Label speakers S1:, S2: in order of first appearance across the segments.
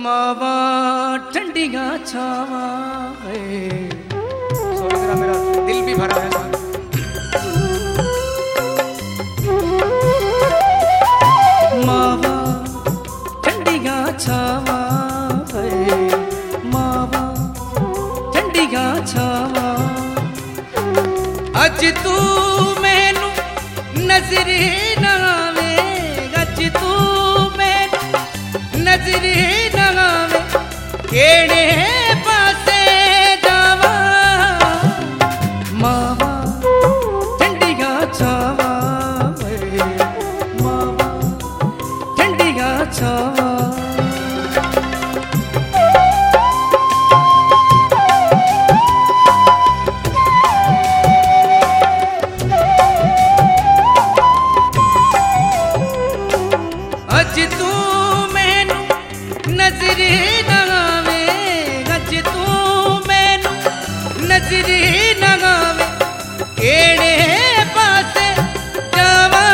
S1: मावा ठंडिया छावा मेरा दिल भी भरा है सर। मावा ठंडिया छावा मावा ठंडिया छावा अज तू मैनू नजर ना आवे अज तू मैनू नजर ना आवे केड़े पासे जावा मावा ठंडिया छावा मावा ठंडिया छावा अज तू मैनू नजर ना आवे अज तू मैनू नजर ना आवे केड़े पासे जावा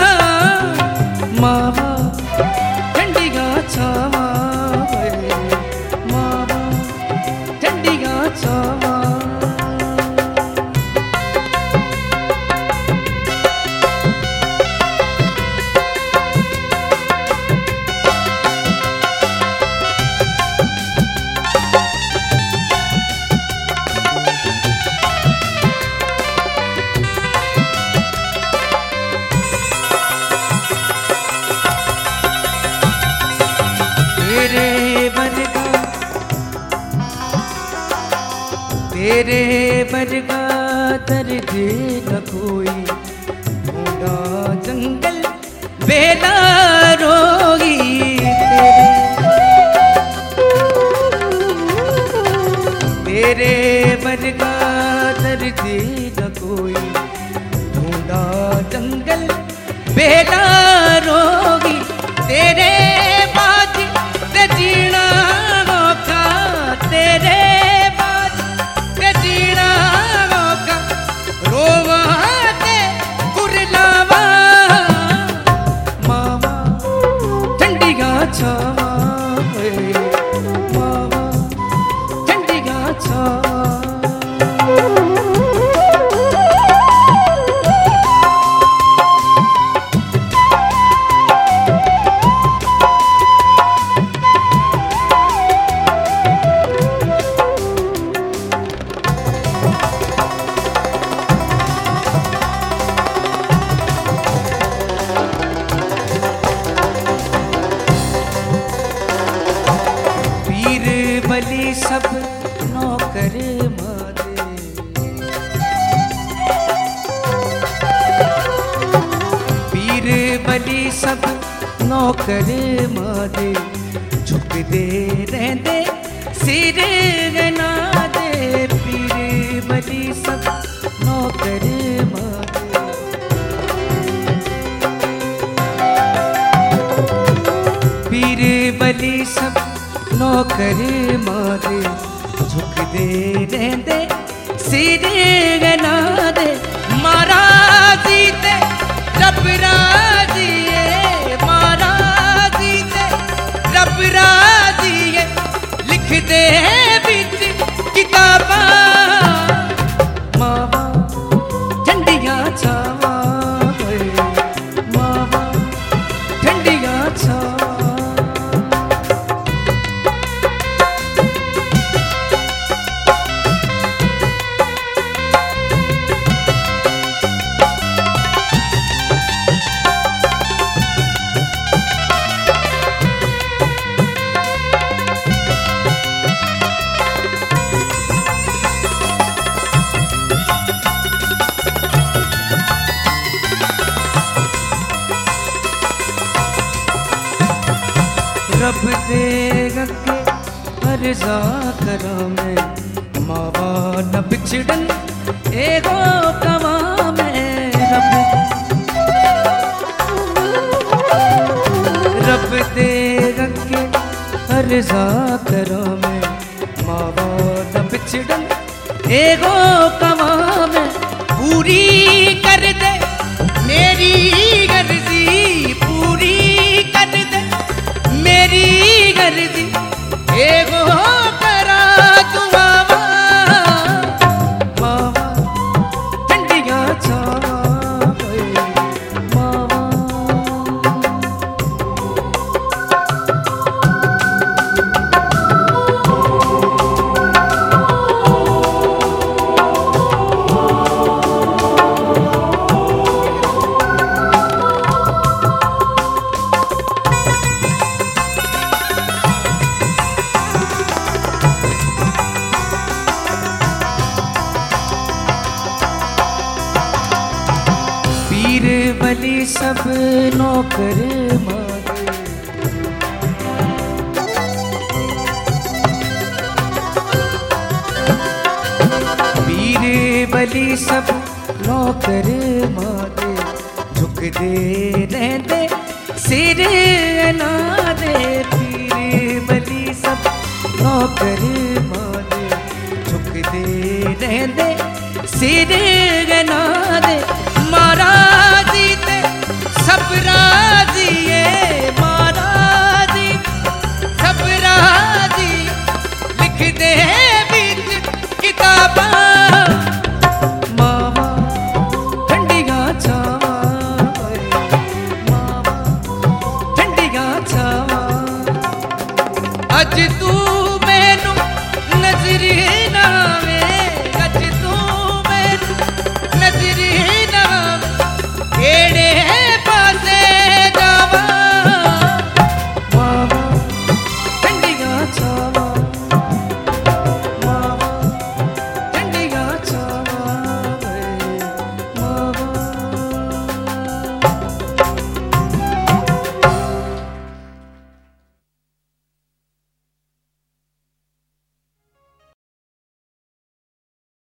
S1: मावा ठंडिया छावा मावा ठंडिया छावा तेरे वर्गा दर्द न कोई ढूंढा जंगल बेला रोगी तेरे वर्गा दर्द न कोई ढूंढा जंगल बेला रोगी तेरे बाज ते जीना औखा तेरे छावा मावा ठंडिया छावा बली सब नौकर मादे पीर बली सब नौकर मादे झुक दे रहंदे सिर ना दे पीर बली सब नौकर मादे पीर बली सब नौकर मारे झुक दे रहंदे सिर ना दे मारा जीते रब राजी है मारा जीते रब राजी है लिख दे बिच किताबा मावा ठंडिया छावा मावा ठंडिया छावा रब दे गके अर्जा करा मैं मावा न बिछड़न एगो कवा मैं रब दे गके अर्जा करा मैं मावा न बिछड़न एगो कवा मैं पूरी कर दे मेरी गर्जी पूरी कर दे मेरी गर्जी पीर बली सब नौकर मांगे, पीर बली सब नौकर मांगे, झुक दे रहते सिर अनादे। पीर बली सब नौकर मांगे, झुक दे रहते सिर